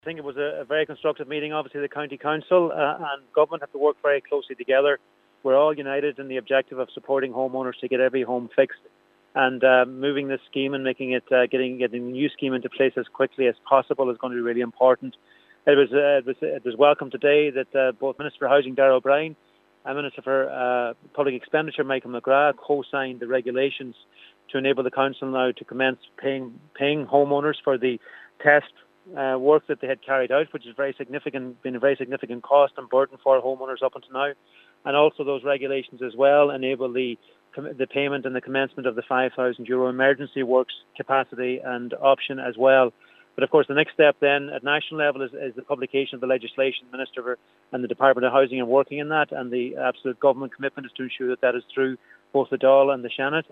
I think it was a very constructive meeting. Obviously, the County Council and Government have to work very closely together. We're all united in the objective of supporting homeowners to get every home fixed, and moving this scheme and making it getting the new scheme into place as quickly as possible is going to be really important. It was welcome today that both Minister for Housing Darragh O'Brien and Minister for Public Expenditure Michael McGrath co-signed the regulations to enable the council now to commence paying homeowners for the test work that they had carried out, which is been a very significant cost and burden for homeowners up until now. And also those regulations as well enable the payment and the commencement of the €5,000 emergency works capacity and option as well. But of course, the next step then at national level is the publication of the legislation. The Minister and the Department of Housing are working in that, and the absolute government commitment is to ensure that is through both the Dáil and the Seanad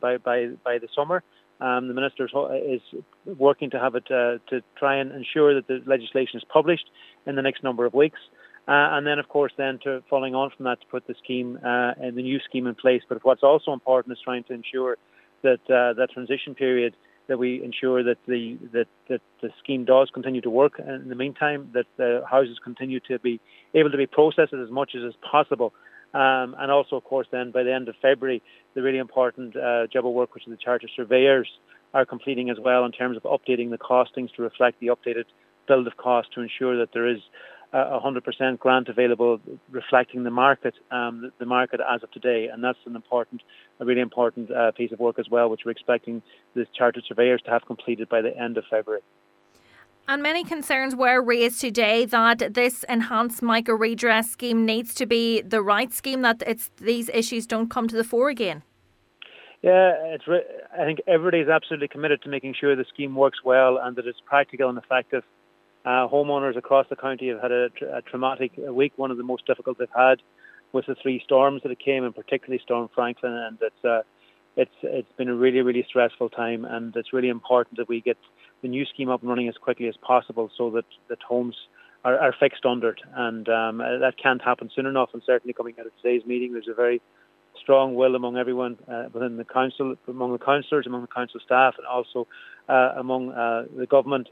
by the summer. The Minister is working to have it to try and ensure that the legislation is published in the next number of weeks. And then, of course, following on from that, to put the scheme and the new scheme in place. But what's also important is trying to ensure that that transition period, that we ensure that the scheme does continue to work. And in the meantime, that the houses continue to be able to be processed as much as is possible. And also, of course, then by the end of February, the really important job of work, which the Chartered Surveyors are completing as well, in terms of updating the costings to reflect the updated build of cost, to ensure that there is 100% grant available, reflecting the market as of today. And that's a really important piece of work as well, which we're expecting the Chartered Surveyors to have completed by the end of February. And many concerns were raised today that this enhanced micro redress scheme needs to be the right scheme, that these issues don't come to the fore again. Yeah, I think everybody is absolutely committed to making sure the scheme works well and that it's practical and effective. Homeowners across the county have had a traumatic week, one of the most difficult they've had, with the 3 storms that came, and particularly Storm Franklin, and it's been a really, really stressful time, and it's really important that we get the new scheme up and running as quickly as possible so that homes are fixed under it. And that can't happen soon enough, and certainly coming out of today's meeting, there's a very strong will among everyone within the council, among the councillors, among the council staff, and also among the government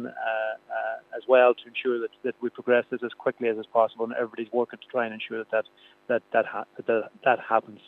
as well, to ensure that we progress this as quickly as possible, and everybody's working to try and ensure that happens.